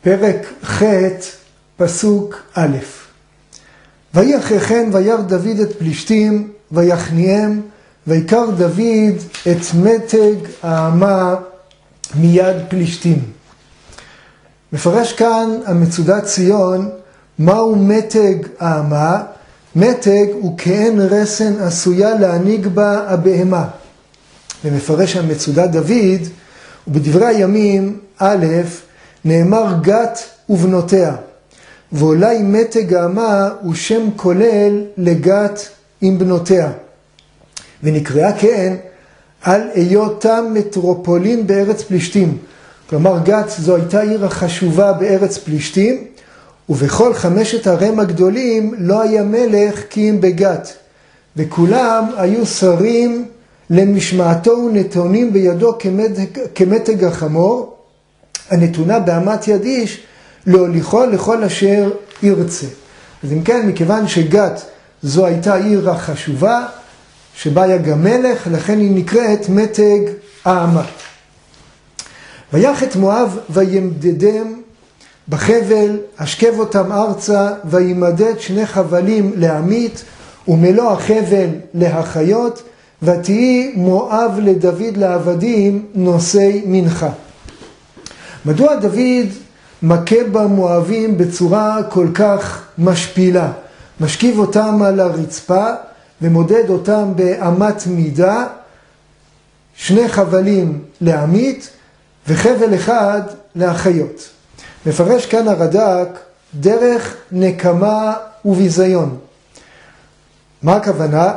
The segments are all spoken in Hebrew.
פרק ח' פסוק א'. ויהי אחרי כן וירא דוד את פלישתים ויכניעם, ויקר דוד את מתג האמה מיד פלישתים. מפרש כאן המצודת ציון מהו מתג האמה. מתג הוא כעין רסן עשויה להניג בה הבהמה. ומפרש המצודת דוד, ובדברי הימים א' נאמר גת ובנותיה, ואולי מתג האמה הוא שם כולל לגת עם בנותיה, ונקראה כן על היותה מטרופולין בארץ פלישתים. כלומר גת זו הייתה עיר החשובה בארץ פלישתים, ובכל 5 ערים הגדולים לא היה מלך כי אם בגת, וכולם היו שרים למשמעתו ונתונים בידו כמתג החמור, הנתונה באמת יד איש להוליכו לכל אשר ירצה. אז אם כן, מכיוון שגת זו הייתה עיר החשובה שבה היה גם מלך, לכן היא נקראת מתג האמה. ויך את מואב וימדדם בחבל, אשכב אותם ארצה, וימדד 2 חבלים לעמית ומלוא החבל להחיות, ותהי מואב לדוד לעבדים נושאי מנחה. מדוע דוד מכה במואבים בצורה כל כך משפילה? משכיב אותם על הרצפה ומודד אותם באמת מידה, 2 חבלים לעמית וחבל אחד להחיות. מפרש כאן הרד"ק דרך נקמה וביזיון. מה הכוונה?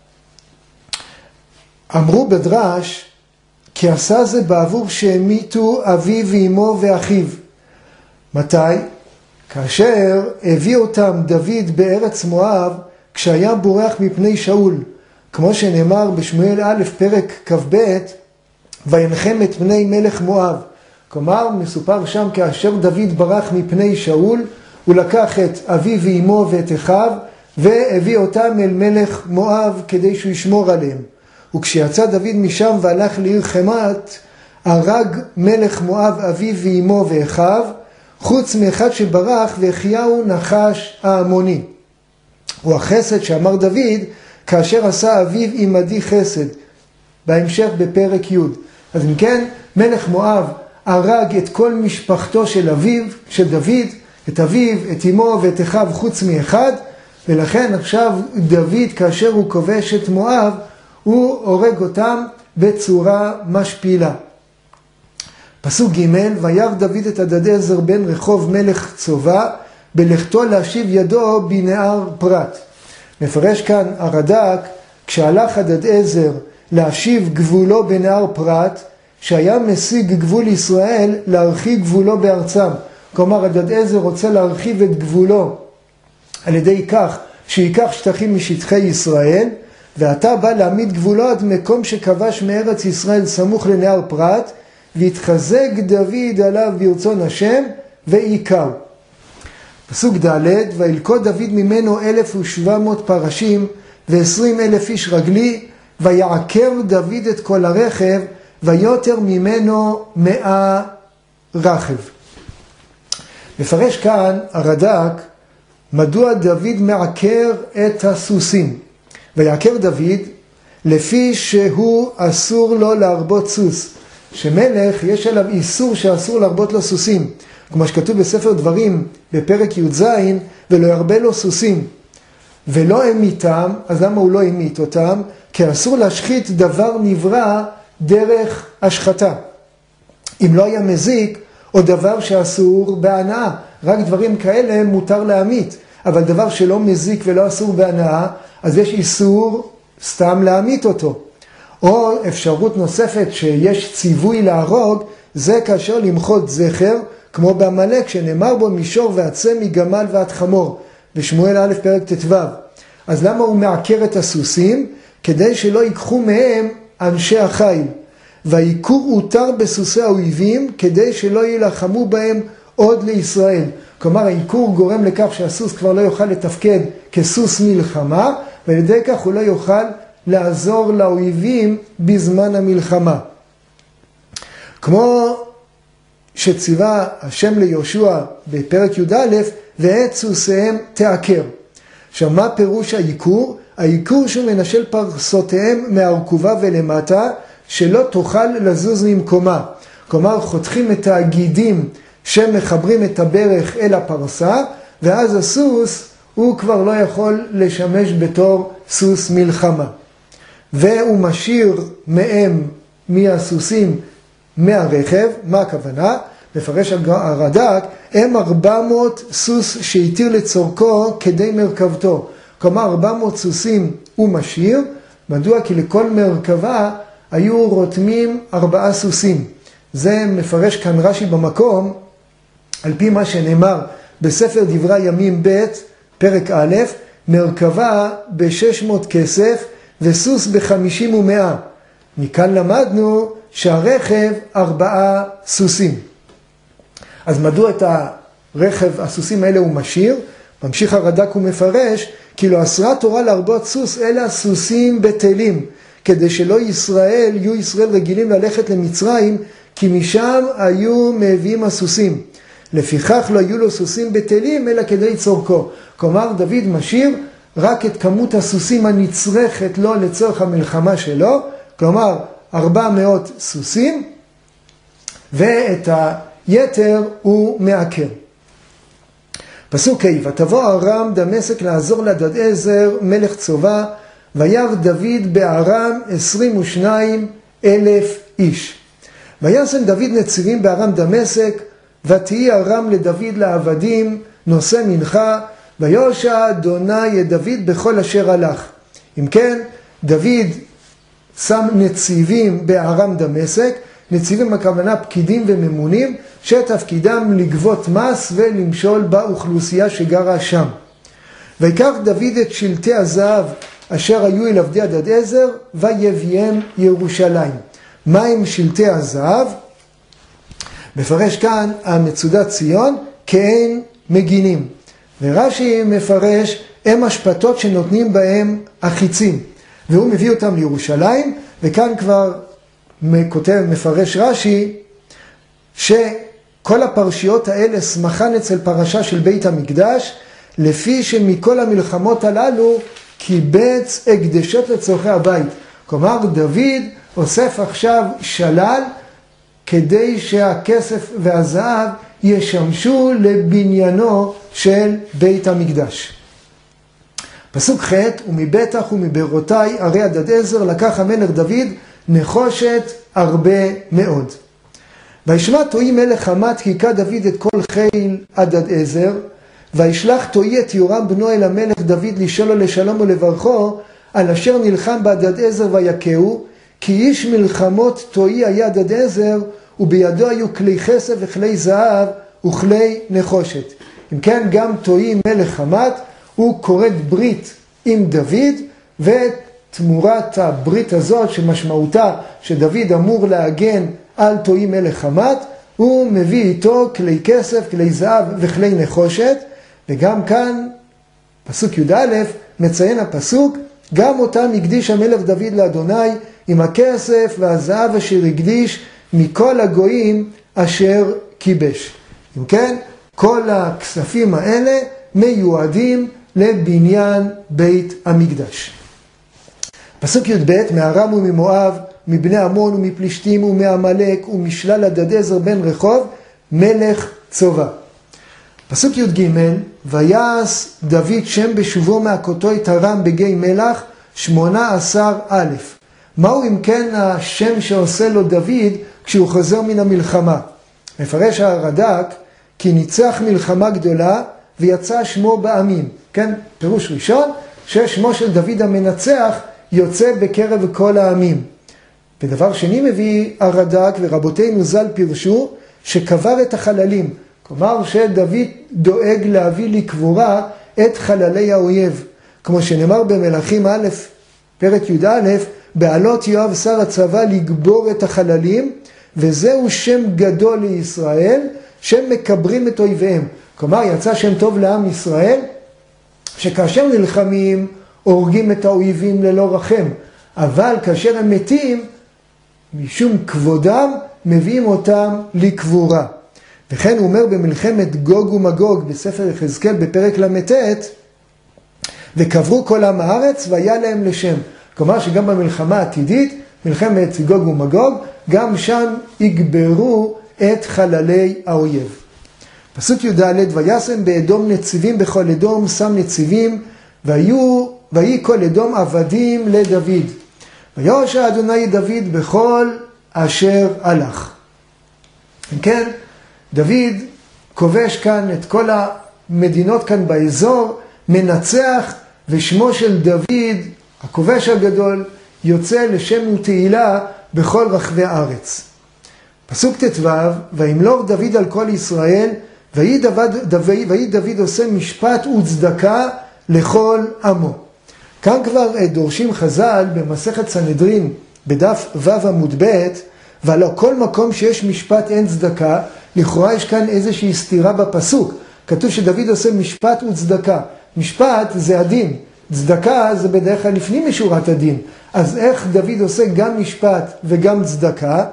אמרו בדרש כי עשה זה בעבור שהמיתו אביו ואמו ואחיו. מתי? כאשר הביא אותם דוד בארץ מואב כשהיה בורח מפני שאול, כמו שנאמר בשמואל א' פרק כ"ב, וינחם את בני מלך מואב. כלומר מסופר שם כאשר דוד ברח מפני שאול, הוא לקח את אביו ואמו ואת אחיו והביא אותם אל מלך מואב כדי שהוא ישמור עליהם. וכשיצא דוד משם והלך לעיר חמת, הרג מלך מואב אביו ואמו ואחיו, חוץ מאחד שברח והחיהו נחש העמוני. הוא החסד שאמר דוד כאשר עשה אביו עמדי חסד, בהמשך בפרק י'. אז אם כן, מלך מואב הרג את כל משפחתו של אביו, של דוד, את אביו, את אמו ואת אחיו חוץ מאחד, ולכן עכשיו דוד כאשר הוא כובש את מואב, הוא הורג אותם בצורה משפילה. פסוק ג' וירא דוד את הדדעזר בן רחוב מלך צובה בלכתו להשיב ידו בנהר פרת. מפרש כאן הרד"ק, כשהלך הדדעזר להשיב גבולו בנהר פרת, שהיה משיג גבול ישראל להרחיב גבולו בארצם. כלומר הדדעזר רוצה להרחיב את גבולו על ידי כך שיקח שטחים משטחי ישראל, ואתה בא להעמיד גבולו עד מקום שכבש מארץ ישראל סמוך לנהר פרת, והתחזק דוד עליו ברצון השם ועיקר. פסוק ד' וילכוד דוד ממנו 1,700 פרשים ו20,000 איש רגלי, ויעקר דוד את כל הרכב ויותר ממנו 100 רכב. מפרש כאן הרד"ק מדוע דוד מעקר את הסוסים. ויעקר דוד לפי שהוא אסור לו להרבות סוס, שמלך יש עליו איסור שאסור להרבות לו סוסים, כמו שכתוב בספר דברים בפרק י"ז, ולא ירבה לו סוסים ולא המיתם. אז למה הוא לא המית אותם? כי אסור להשחית דבר נברא דרך השחתה. אם לא היה מזיק או דבר שאסור בהנאה, רק דברים כאלה מותר להמית, אבל דבר שלא מזיק ולא אסור בהנאה, אז יש איסור סתם להמית אותו. או אפשרות נוספת שיש ציווי להרוג, זה כאשר למחות זכר, כמו בעמלק שנאמר בו מישור ועצה מגמל ועד חמור, בשמואל א' פרק ט"ו. אז למה הוא מעקר את הסוסים? כדי שלא ייקחו מהם אנשי החיל. והעיקור הותר בסוסי האויבים כדי שלא ילחמו בהם עוד לישראל. כלומר העיקור גורם לכך שהסוס כבר לא יוכל לתפקד כסוס מלחמה, ועל ידי כך הוא לא יוכל לעזור לאויבים בזמן המלחמה. כמו שציווה השם ליהושע בפרק י"א, ואת סוסיהם תעקר. עכשיו, מה פירוש העיקור? העיקור שהוא מנשל פרסותיהם מהרכובה ולמטה, שלא תוכל לזוז ממקומה. כלומר, חותכים את הגידים שמחברים את הברך אל הפרסה, ואז הסוס הוא כבר לא יכול לשמש בתור סוס מלחמה. והוא משאיר מהם, מהסוסים, מהרכב. מה הכוונה? מפרש הרד"ק, הם 400 סוס שהתיר לצורכו כדי מרכבתו. כלומר, 400 סוסים הוא משאיר. מדוע? כי לכל מרכבה היו רותמים 4 סוסים. זה מפרש כאן רש"י במקום, על פי מה שנאמר בספר דברי ימים ב' פרק א', מרכבה ב-600 כסף וסוס ב-50 ו100. מכאן למדנו שהרכב 4 סוסים. אז מדוע את הרכב, הסוסים האלה הוא משאיר? ממשיך הרד"ק ומפרש, כי לא אסרה תורה להרבות סוס, אלא סוסים בטלים, כדי שלא יהיו ישראל רגילים ללכת למצרים, כי משם היו מביאים הסוסים. לפיכך לא היו לו סוסים בטלים, אלא כדי צורכו. כלומר, דוד משאיר רק את כמות הסוסים הנצרכת לו לצורך המלחמה שלו, כלומר 400 סוסים, ואת היתר הוא מעקר. פסוק ה' ותבוא ארם דמשק לעזור להדדעזר מלך צובה, וירא דוד בארם 22,000 איש. וישם דוד נציבים בארם דמשק, ותהי ארם לדוד לעבדים, נושא מנחה, ויושע אדוני את דוד בכל אשר הלך. אם כן, דוד שם נציבים בארם דמשק. נציבים הכוונה פקידים וממונים, שתפקידם לגבות מס ולמשול באוכלוסייה שגרה שם. ויקח דוד את שלטי הזהב אשר היו אל עבדי הדדעזר, ויביאם ירושלים. מה הם שלטי הזהב? מפרש כאן המצודת ציון כאין מגינים. ורש"י מפרש, הם השפטות שנותנים בהם החיצים. והוא מביא אותם לירושלים, וכאן כבר כותב מפרש רש"י, שכל הפרשיות האלה סמכן אצל פרשה של בית המקדש, לפי שמכל המלחמות הללו קיבץ הקדשות לצורכי הבית. כלומר, דוד אוסף עכשיו שלל, כדי שהכסף והזהב ישמשו לבניינו של בית המקדש. פסוק ח' ומבטח ומבארותי ערי הדדעזר לקח המלך דוד נחושת הרבה מאוד. וישמע תוהי מלך חמת כי היכה דוד את כל חיל הדדעזר, וישלח תוהי את יורם בנו אל המלך דוד לשאולו לשלום ולברכו, על אשר נלחם בהדדעזר ויכהו, כי איש מלחמות תוהי היה הדדעזר, ובידו היו כלי כסף וכלי זהב וכלי נחושת. אם כן, גם תוהי מלך חמת, הוא כורת ברית עם דוד, ותמורת הברית הזאת שמשמעותה שדוד אמור להגן על תוהי מלך חמת, הוא מביא איתו כלי כסף, כלי זהב וכלי נחושת. וגם כאן, פסוק י"א, מציין הפסוק, גם אותם הקדיש המלך דוד לאדוני, עם הכסף והזהב אשר הקדיש מכל הגויים אשר כיבש. אם כן, כל הכספים האלה מיועדים לבניין בית המקדש. פסוק י"ב, מארם וממואב, מבני עמון ומפלישתים ומעמלק ומשלל הדדעזר בן רחוב, מלך צובה. פסוק י"ג, ויעש דוד שם בשובו מהכותו את ארם בגיא מלח 18,000. מהו אם כן השם שעושה לו דוד כשהוא חוזר מן המלחמה? מפרש הרד"ק, כי ניצח מלחמה גדולה ויצא שמו בעמים. כן, פירוש ראשון, ששמו של דוד המנצח יוצא בקרב כל העמים. ודבר שני מביא הרד"ק ורבותינו ז"ל פירשו שקבר את החללים. כלומר שדוד דואג להביא לקבורה את חללי האויב. כמו שנאמר במלכים א' פרק י"א, בעלות יואב שר הצבא לגבור את החללים, וזהו שם גדול לישראל, שהם מקברים את אויביהם. כלומר, יצא שם טוב לעם ישראל, שכאשר נלחמים, הורגים את האויבים ללא רחם. אבל כאשר הם מתים, משום כבודם, מביאים אותם לקבורה. וכן הוא אומר במלחמת גוג ומגוג בספר יחזקאל בפרק ל"ט, וקברו כל עם הארץ והיה להם לשם. כלומר שגם במלחמה העתידית, מלחמת גוג ומגוג, גם שם יגברו את חללי האויב. פסוק י"ד, וישם באדום נציבים בכל אדום שם נציבים, ויהי כל אדום עבדים לדוד. ויושע אדוני דוד בכל אשר הלך. כן, דוד כובש כאן את כל המדינות כאן באזור, מנצח, ושמו של דוד, הכובש הגדול, יוצא לשם ותהילה בכל רחבי הארץ. פסוק ט"ו, וימלוך דוד על כל ישראל, ויהי דוד עושה משפט וצדקה לכל עמו. כאן כבר דורשים חז"ל במסכת סנהדרין בדף ו' עמוד ב', ועל כל מקום שיש משפט אין צדקה, לכאורה יש כאן איזושהי סתירה בפסוק. כתוב שדוד עושה משפט וצדקה. משפט זה הדין, צדקה זה בדרך כלל לפנים משורת הדין. אז איך דוד עושה גם משפט וגם צדקה?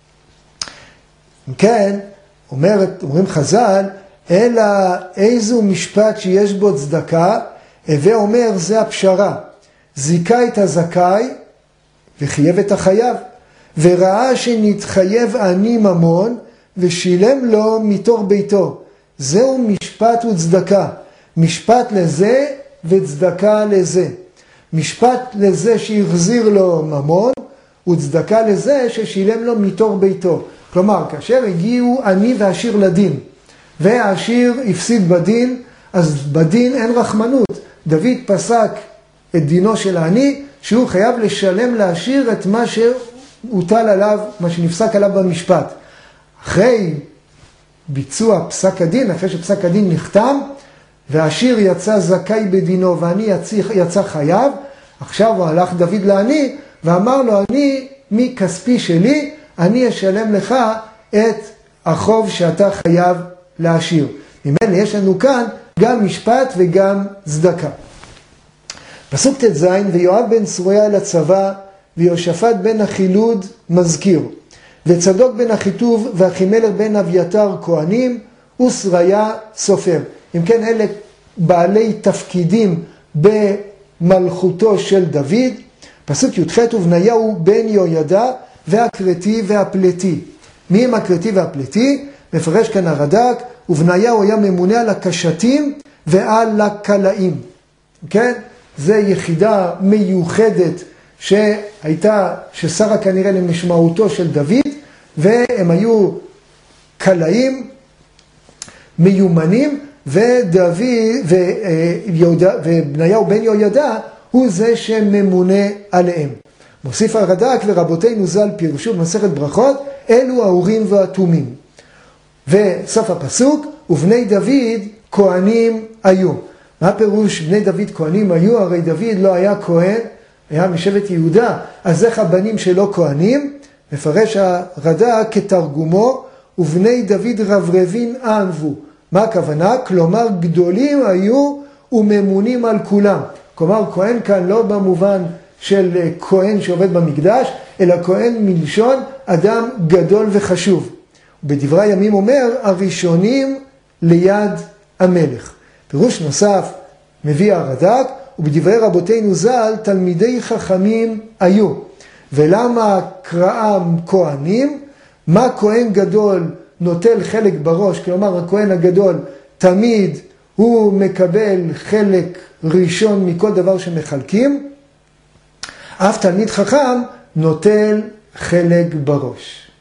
כן, אומרים חז"ל, אלא איזו משפט שיש בו צדקה, הווה אומר זה הפשרה. זיכה את הזכאי וחייב את החייב. וראה שנתחייב עני ממון ושילם לו מתוך ביתו. זהו משפט וצדקה. משפט לזה וצדקה לזה. משפט לזה שהחזיר לו ממון וצדקה לזה ששילם לו מתוך ביתו. כלומר, כאשר הגיעו עני ועשיר לדין, והעשיר הפסיד בדין, אז בדין אין רחמנות. דוד פסק את דינו של העני, שהוא חייב לשלם לעשיר את מה שהוטל עליו, מה שנפסק עליו במשפט. אחרי ביצוע פסק הדין, אחרי שפסק הדין נחתם, והעשיר יצא זכאי בדינו ועני יצא חייב, עכשיו הוא הלך דוד לעני ואמר לו, אני מכספי שלי, אני אשלם לך את החוב שאתה חייב לעשיר. ממילא יש לנו כאן גם משפט וגם צדקה. פסוק ט"ז, ויואב בן צרויה אל הצבא, ויהושפט בן החילוד מזכיר, וצדוק בן אחיטוב ואחימלך בן אביתר כהנים, ושריה סופר. אם כן, אלה בעלי תפקידים במלכותו של דוד. פסוק י"ח, ובניהו בן יהוידע והכרתי והפלתי. מי הם הכרתי והפלתי? מפרש כאן הרד"ק, ובניהו היה ממונה על הקשתים ועל הקלעים. כן? זה יחידה מיוחדת ששרה כנראה למשמעותו של דוד, והם היו קלעים מיומנים, ובניהו בן יהוידע הוא זה שממונה עליהם. מוסיף הרד"ק, ורבותינו ז"ל פירשו במסכת ברכות, אלו האורים והתומים. וסוף הפסוק, ובני דוד כהנים היו. מה פירוש בני דוד כהנים היו? הרי דוד לא היה כהן, היה משבט יהודה, אז איך הבנים שלו כהנים? מפרש הרד"ק כתרגומו, ובני דוד רברבין ענבו. מה הכוונה? כלומר גדולים היו וממונים על כולם. כלומר כהן כאן לא במובן של כהן שעובד במקדש, אלא כהן מלשון אדם גדול וחשוב. בדברי הימים אומר, הראשונים ליד המלך. פירוש נוסף מביא הרד"ק, ובדברי רבותינו ז"ל תלמידי חכמים היו. ולמה קראם כהנים? מה כהן גדול נוטל חלק בראש? כלומר הכהן הגדול תמיד הוא מקבל חלק ראשון מכל דבר שמחלקים. אף תלמיד חכם נוטל חלק בראש.